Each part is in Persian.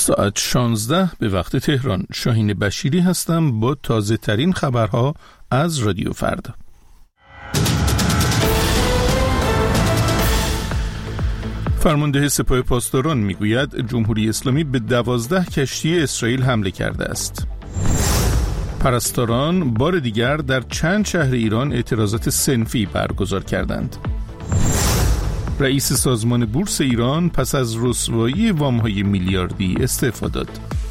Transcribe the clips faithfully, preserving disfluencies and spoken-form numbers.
ساعت شانزده به وقت تهران. شاهین بشیری هستم با تازه ترین خبرها از رادیو فردا. فرمانده سپاه پاسداران میگوید جمهوری اسلامی به دوازده کشتی اسرائیل حمله کرده است. پرستاران بار دیگر در چند شهر ایران اعتراضات صنفی برگزار کردند. رئیس سازمان بورس ایران پس از رسوایی وام‌های میلیاردی استعفا داد.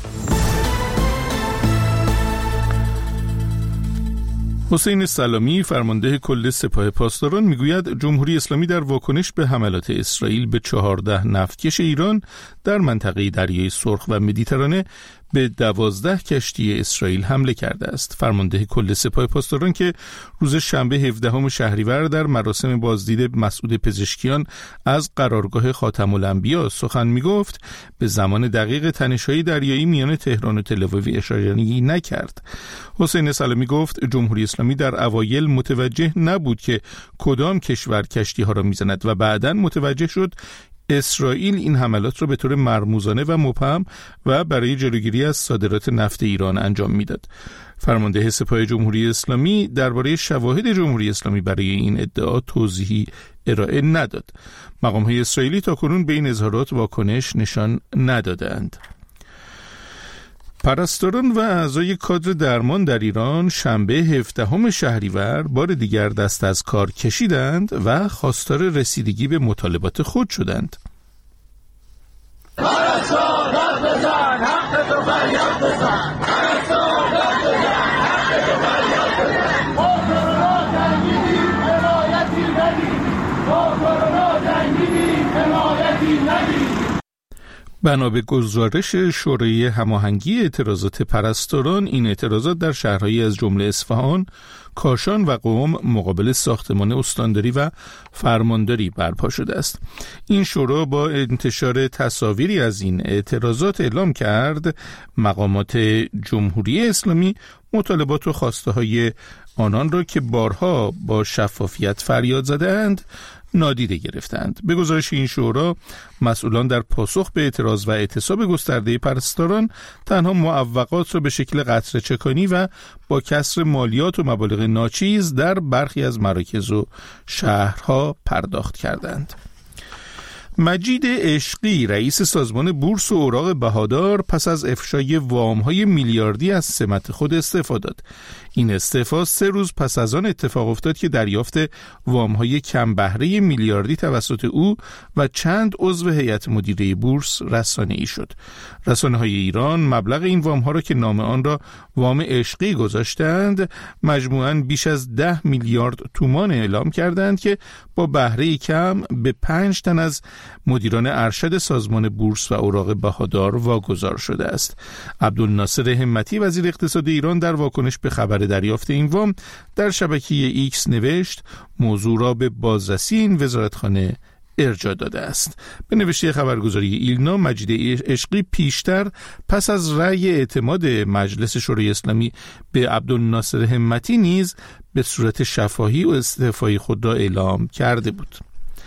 حسین سلامی فرمانده کل سپاه پاسداران میگوید جمهوری اسلامی در واکنش به حملات اسرائیل به چهارده نفتکش ایران در منطقه دریای سرخ و مدیترانه به دوازده کشتی اسرائیل حمله کرده است. فرمانده کل سپاه پاسداران که روز شنبه هفدهم شهریور در مراسم بازدید مسعود پزشکیان از قرارگاه خاتم الانبیا سخن میگفت، به زمان دقیق تنش‌های دریایی میان تهران و تل‌آویو اشاره نکرد. حسین سلامی گفت جمهوری اسلامی در اوایل متوجه نبود که کدام کشور کشتی‌ها را میزند و بعداً متوجه شد اسرائیل این حملات را به طور مرموزانه و مبهم و برای جلوگیری از صادرات نفت ایران انجام میداد. فرمانده سپاه جمهوری اسلامی درباره شواهد جمهوری اسلامی برای این ادعا توضیحی ارائه نداد. مقام‌های اسرائیلی تاکنون به این اظهارات واکنش نشان ندادند. پرستاران و اعضای کادر درمان در ایران شنبه هفدهم شهریور بار دیگر دست از کار کشیدند و خواستار رسیدگی به مطالبات خود شدند. پرستار دست بزن، حق تو فریاد بزن. پرستار دست بزن، حق تو فریاد بزن. با کرونا جنگیدیم، حمایتی ندید. با کرونا جنگیدیم، حمایتی ندید. بنا به گزارش شورای هماهنگی اعتراضات پرستاران، این اعتراضات در شهرهایی از جمله اصفهان، کاشان و قم مقابل ساختمان استانداری و فرمانداری برپا شده است. این شورا با انتشار تصاویری از این اعتراضات اعلام کرد مقامات جمهوری اسلامی مطالبات و خواسته های آنان را که بارها با شفافیت فریاد زدند نادیده گرفتند. به گزارش این شورا، مسئولان در پاسخ به اعتراض و اعتصاب گسترده پرستاران تنها معوقات را به شکل قطره چکانی و با کسر مالیات و مبالغ ناچیز در برخی از مراکز و شهرها پرداخت کردند. مجید عشقی رئیس سازمان بورس و اوراق بهادار پس از افشای وام‌های میلیاردی از سمت خود استعفا داد. این استعفا سه روز پس از آن اتفاق افتاد که دریافت وام‌های کم بهره میلیاردی توسط او و چند عضو هیئت مدیره بورس رسانه‌ای شد. رسانه‌های ایران مبلغ این وام‌ها را که نام آن را وام عشقی گذاشتند، مجموعاً بیش از ده میلیارد تومان اعلام کردند که با بهره کم به پنج تن از مدیران ارشد سازمان بورس و اوراق بهادار واگذار شده است. عبدالناصر همتی وزیر اقتصاد ایران در واکنش به خبر دریافت این وام در شبکه ایکس نوشت موضوع را به بازرسی این وزارتخانه ارجاع داده است. به نوشته خبرگزاری ایلنا، مجید عشقی پیشتر پس از رأی اعتماد مجلس شورای اسلامی به عبدالناصر همتی نیز به صورت شفاهی و استعفای خود را اعلام کرده بود.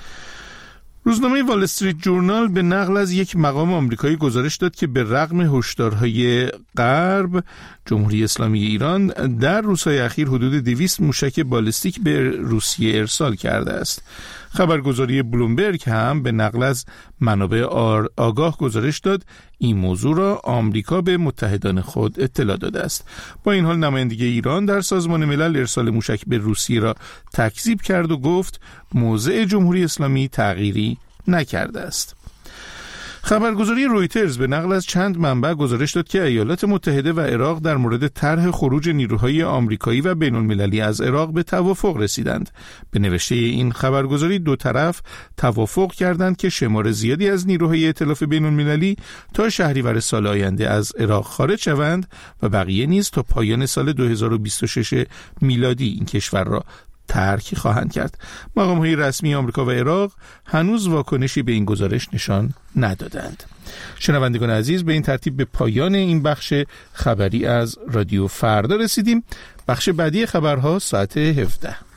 روزنامه وال استریت جورنال به نقل از یک مقام آمریکایی گزارش داد که به رغم هشدارهای غرب، جمهوری اسلامی ایران در روزهای اخیر حدود دویست موشک بالستیک به روسیه ارسال کرده است. خبرگزاری بلومبرگ هم به نقل از منابع آگاه گزارش داد این موضوع را آمریکا به متحدان خود اطلاع داده است. با این حال نمایندگی ایران در سازمان ملل ارسال موشک به روسیه را تکذیب کرد و گفت موضع جمهوری اسلامی تغییری نکرده است. خبرگزاری رویترز به نقل از چند منبع گزارش داد که ایالات متحده و عراق در مورد طرح خروج نیروهای آمریکایی و بین‌المللی از عراق به توافق رسیدند. به نوشته این خبرگزاری دو طرف توافق کردند که شمار زیادی از نیروهای ائتلاف بین‌المللی تا شهریور سال آینده از عراق خارج شوند و بقیه نیز تا پایان سال دو هزار و بیست و شش میلادی این کشور را ترک خواهند کرد. مقام‌های رسمی آمریکا و عراق هنوز واکنشی به این گزارش نشان ندادند. شنوندگان عزیز، به این ترتیب به پایان این بخش خبری از رادیو فردا رسیدیم. بخش بعدی خبرها ساعت هفده.